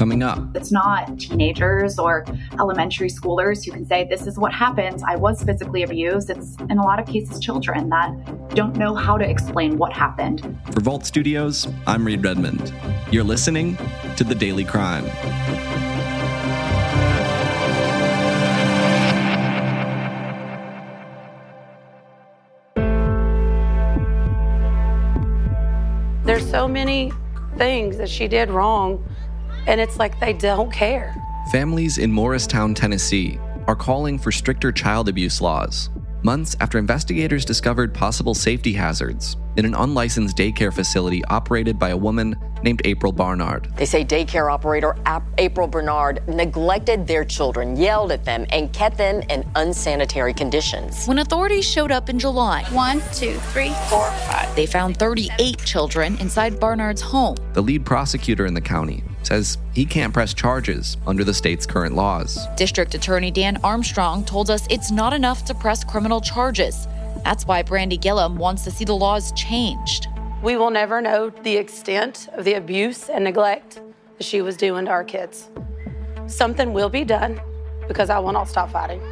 Coming up. It's not teenagers or elementary schoolers who can say, this is what happened. I was physically abused. It's, in a lot of cases, children that don't know how to explain what happened. For Vault Studios, I'm Reed Redmond. You're listening to The Daily Crime. There's so many things that she did wrong, and it's like they don't care. Families in Morristown, Tennessee are calling for stricter child abuse laws, months after investigators discovered possible safety hazards in an unlicensed daycare facility operated by a woman named April Barnard. They say daycare operator April Barnard neglected their children, yelled at them, and kept them in unsanitary conditions. When authorities showed up in July, 1, 2, 3, 4, 5. They found 38 children inside Barnard's home. The lead prosecutor in the county says he can't press charges under the state's current laws. District Attorney Dan Armstrong told us it's not enough to press criminal charges. That's why Brandy Gillum wants to see the laws changed. We will never know the extent of the abuse and neglect that she was doing to our kids. Something will be done because I will not stop fighting.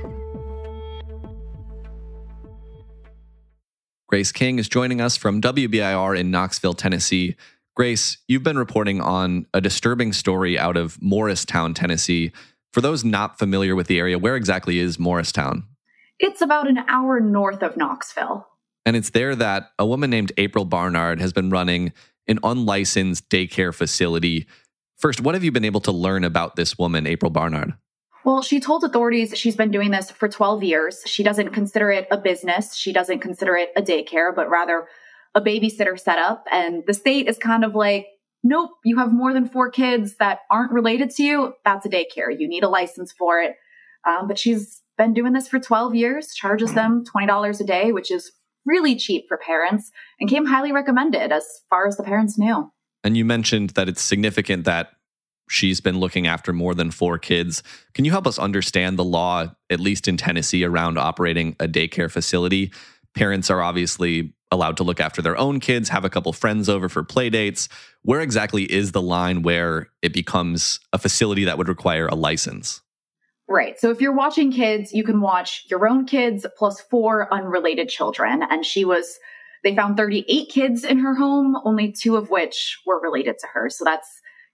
Grace King is joining us from WBIR in Knoxville, Tennessee. Grace, you've been reporting on a disturbing story out of Morristown, Tennessee. For those not familiar with the area, where exactly is Morristown? It's about an hour north of Knoxville. And it's there that a woman named April Barnard has been running an unlicensed daycare facility. First, what have you been able to learn about this woman, April Barnard? Well, she told authorities she's been doing this for 12 years. She doesn't consider it a business. She doesn't consider it a daycare, but rather a babysitter setup. And the state is kind of like, nope, you have more than 4 kids that aren't related to you. That's a daycare. You need a license for it. But she's been doing this for 12 years, charges them $20 a day, which is really cheap for parents, and came highly recommended as far as the parents knew. And you mentioned that it's significant that she's been looking after more than 4 kids. Can you help us understand the law, at least in Tennessee, around operating a daycare facility? Parents are obviously allowed to look after their own kids, have a couple friends over for play dates. Where exactly is the line where it becomes a facility that would require a license? Right. So if you're watching kids, you can watch your own kids plus 4 unrelated children. And they found 38 kids in her home, only 2 of which were related to her. So that's,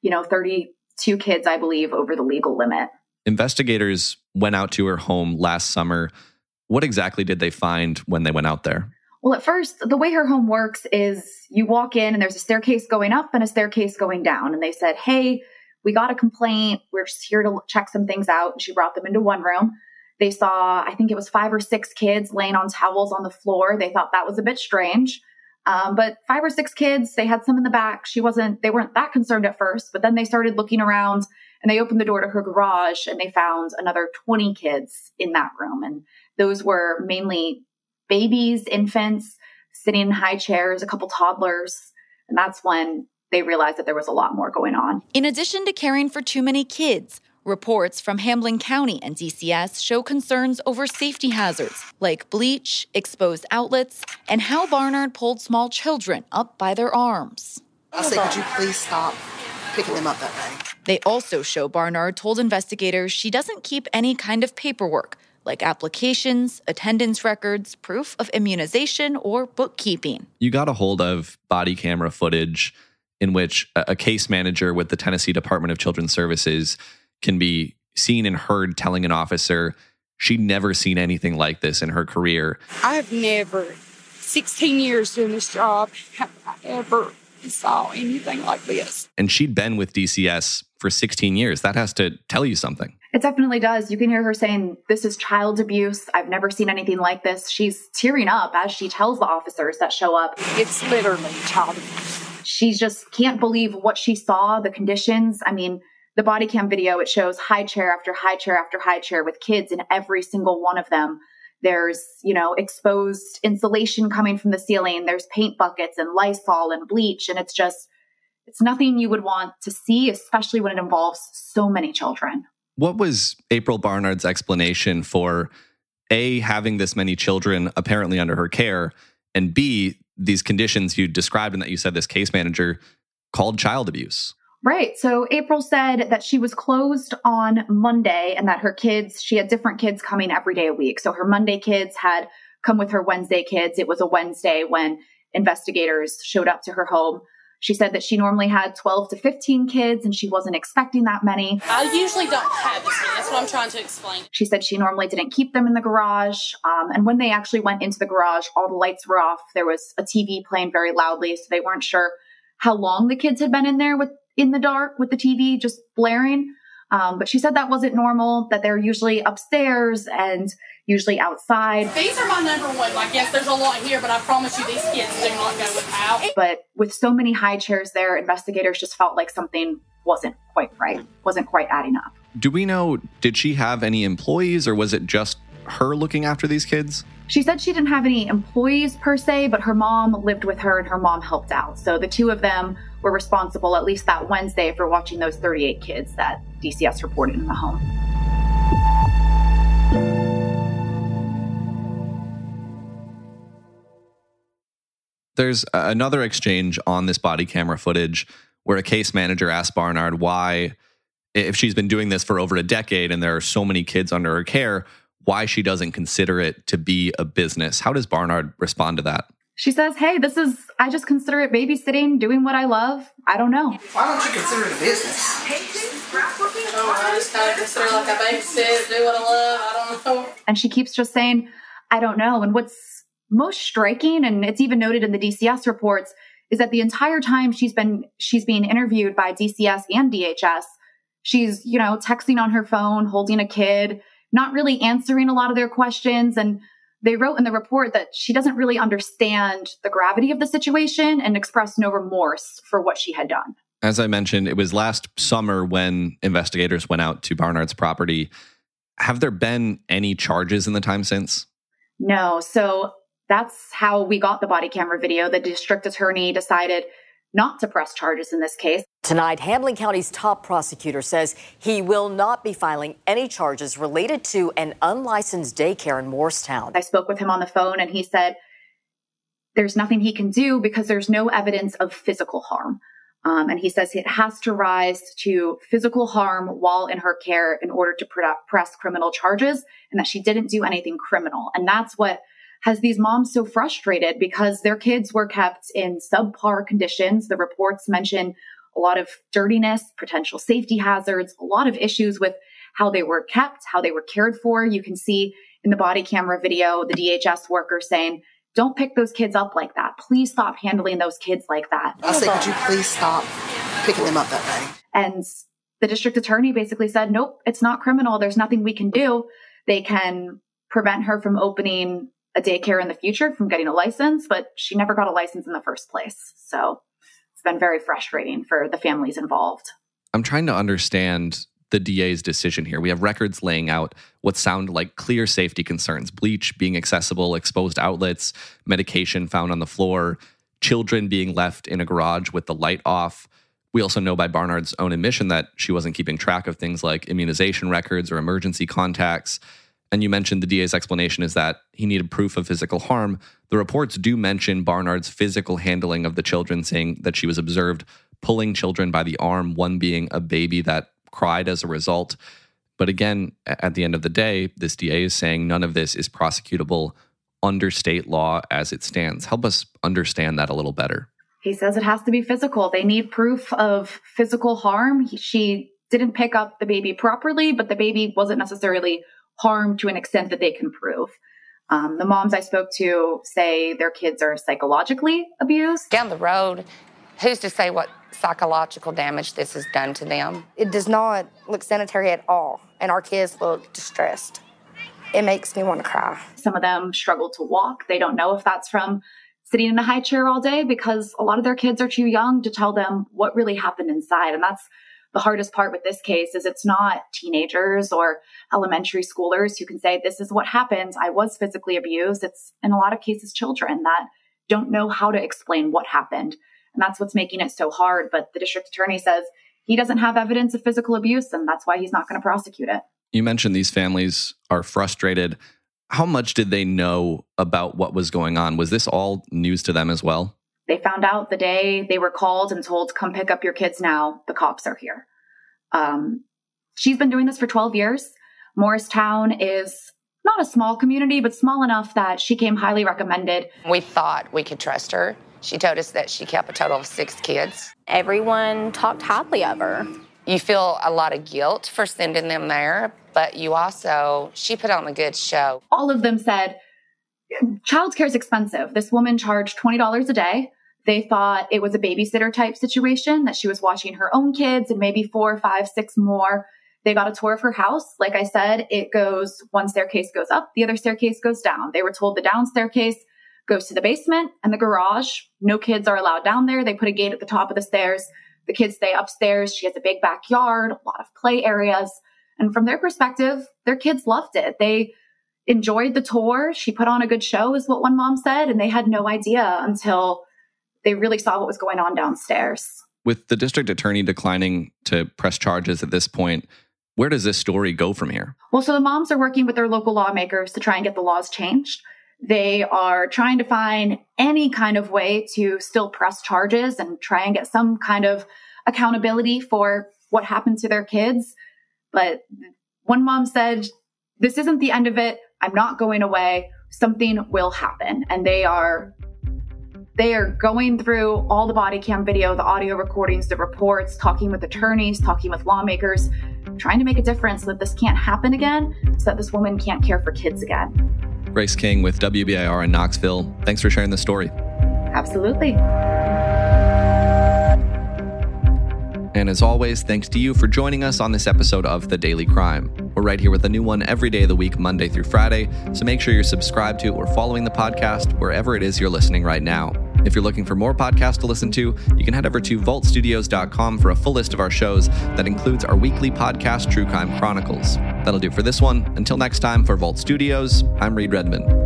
32 kids, I believe, over the legal limit. Investigators went out to her home last summer. What exactly did they find when they went out there? Well, at first, the way her home works is you walk in and there's a staircase going up and a staircase going down. And they said, hey, we got a complaint. We're just here to check some things out. And she brought them into one room. They saw, I think it was 5 or 6 kids laying on towels on the floor. They thought that was a bit strange. But 5 or 6 kids, they had some in the back. They weren't that concerned at first, but then they started looking around and they opened the door to her garage and they found another 20 kids in that room. And those were mainly babies, infants, sitting in high chairs, a couple toddlers. And that's when they realized that there was a lot more going on. In addition to caring for too many kids, reports from Hamblen County and DCS show concerns over safety hazards like bleach, exposed outlets, and how Barnard pulled small children up by their arms. I said, could you please stop picking them up that way? They also show Barnard told investigators she doesn't keep any kind of paperwork, like applications, attendance records, proof of immunization, or bookkeeping. You got a hold of body camera footage in which a case manager with the Tennessee Department of Children's Services can be seen and heard telling an officer she'd never seen anything like this in her career. I have never, 16 years doing this job, have I ever saw anything like this. And she'd been with DCS for 16 years. That has to tell you something. It definitely does. You can hear her saying, this is child abuse. I've never seen anything like this. She's tearing up as she tells the officers that show up. It's literally child abuse. She just can't believe what she saw, the conditions. I mean, the body cam video, it shows high chair after high chair after high chair with kids in every single one of them. There's, exposed insulation coming from the ceiling. There's paint buckets and Lysol and bleach. And it's nothing you would want to see, especially when it involves so many children. What was April Barnard's explanation for A, having this many children apparently under her care, and B, these conditions you described and that you said this case manager called child abuse? Right. So April said that she was closed on Monday and that her kids, she had different kids coming every day a week. So her Monday kids had come with her Wednesday kids. It was a Wednesday when investigators showed up to her home. She said that she normally had 12 to 15 kids and she wasn't expecting that many. I usually don't have this many. That's what I'm trying to explain. She said she normally didn't keep them in the garage. And when they actually went into the garage, all the lights were off. There was a TV playing very loudly, so they weren't sure how long the kids had been in there in the dark with the TV just blaring. But she said that wasn't normal, that they're usually upstairs and usually outside. These are my number one. Like, yes, there's a lot here, but I promise you these kids do not go without. But with so many high chairs there, investigators just felt like something wasn't quite right, wasn't quite adding up. Do we know, did she have any employees or was it just her looking after these kids? She said she didn't have any employees per se, but her mom lived with her and her mom helped out. So the two of them were responsible, at least that Wednesday, for watching those 38 kids that DCS reported in the home. There's another exchange on this body camera footage where a case manager asked Barnard why, if she's been doing this for over a decade and there are so many kids under her care, why she doesn't consider it to be a business. How does Barnard respond to that? She says, hey, I just consider it babysitting, doing what I love. I don't know. Why don't you consider it a business? I just kind of consider like I babysit, do what I love. I don't know. And she keeps just saying, I don't know. And what's most striking, and it's even noted in the DCS reports, is that the entire time she's being interviewed by DCS and DHS, she's, texting on her phone, holding a kid, not really answering a lot of their questions. And they wrote in the report that she doesn't really understand the gravity of the situation and expressed no remorse for what she had done. As I mentioned, it was last summer when investigators went out to Barnard's property. Have there been any charges in the time since? No. So that's how we got the body camera video. The district attorney decided not to press charges in this case. Tonight, Hamblen County's top prosecutor says he will not be filing any charges related to an unlicensed daycare in Morristown. I spoke with him on the phone and he said there's nothing he can do because there's no evidence of physical harm. And he says it has to rise to physical harm while in her care in order to press criminal charges, and that she didn't do anything criminal. And that's what has these moms so frustrated, because their kids were kept in subpar conditions. The reports mention a lot of dirtiness, potential safety hazards, a lot of issues with how they were kept, how they were cared for. You can see in the body camera video, the DHS worker saying, don't pick those kids up like that. Please stop handling those kids like that. I said, could you please stop picking them up that way? And the district attorney basically said, nope, it's not criminal. There's nothing we can do. They can prevent her from opening a daycare in the future, from getting a license, but she never got a license in the first place. So it's been very frustrating for the families involved. I'm trying to understand the DA's decision here. We have records laying out what sound like clear safety concerns: bleach being accessible, exposed outlets, medication found on the floor, children being left in a garage with the light off. We also know by Barnard's own admission that she wasn't keeping track of things like immunization records or emergency contacts. And you mentioned the DA's explanation is that he needed proof of physical harm. The reports do mention Barnard's physical handling of the children, saying that she was observed pulling children by the arm, one being a baby that cried as a result. But again, at the end of the day, this DA is saying none of this is prosecutable under state law as it stands. Help us understand that a little better. He says it has to be physical. They need proof of physical harm. She didn't pick up the baby properly, but the baby wasn't necessarily harmed to an extent that they can prove. The moms I spoke to say their kids are psychologically abused. Down the road, who's to say what psychological damage this has done to them? It does not look sanitary at all, and our kids look distressed. It makes me want to cry. Some of them struggle to walk. They don't know if that's from sitting in a high chair all day, because a lot of their kids are too young to tell them what really happened inside. And that's the hardest part with this case, is it's not teenagers or elementary schoolers who can say, this is what happened. I was physically abused. It's in a lot of cases children that don't know how to explain what happened. And that's what's making it so hard. But the district attorney says he doesn't have evidence of physical abuse, and that's why he's not going to prosecute it. You mentioned these families are frustrated. How much did they know about what was going on? Was this all news to them as well? They found out the day they were called and told, come pick up your kids now. The cops are here. She's been doing this for 12 years. Morristown is not a small community, but small enough that she came highly recommended. We thought we could trust her. She told us that she kept a total of 6 kids. Everyone talked highly of her. You feel a lot of guilt for sending them there, but she put on a good show. All of them said, childcare is expensive. This woman charged $20 a day. They thought it was a babysitter type situation, that she was watching her own kids and maybe 4, 5, 6 more. They got a tour of her house. Like I said, one staircase goes up, the other staircase goes down. They were told the down staircase goes to the basement and the garage. No kids are allowed down there. They put a gate at the top of the stairs. The kids stay upstairs. She has a big backyard, a lot of play areas. And from their perspective, their kids loved it. They enjoyed the tour. She put on a good show, is what one mom said. And they had no idea until they really saw what was going on downstairs. With the district attorney declining to press charges at this point, where does this story go from here? Well, so the moms are working with their local lawmakers to try and get the laws changed. They are trying to find any kind of way to still press charges and try and get some kind of accountability for what happened to their kids. But one mom said, this isn't the end of it. I'm not going away. Something will happen. And they are going through all the body cam video, the audio recordings, the reports, talking with attorneys, talking with lawmakers, trying to make a difference so that this can't happen again, so that this woman can't care for kids again. Grace King with WBIR in Knoxville. Thanks for sharing the story. Absolutely. And as always, thanks to you for joining us on this episode of The Daily Crime. We're right here with a new one every day of the week, Monday through Friday, so make sure you're subscribed to or following the podcast wherever it is you're listening right now. If you're looking for more podcasts to listen to, you can head over to vaultstudios.com for a full list of our shows that includes our weekly podcast, True Crime Chronicles. That'll do for this one. Until next time, for Vault Studios, I'm Reed Redmond.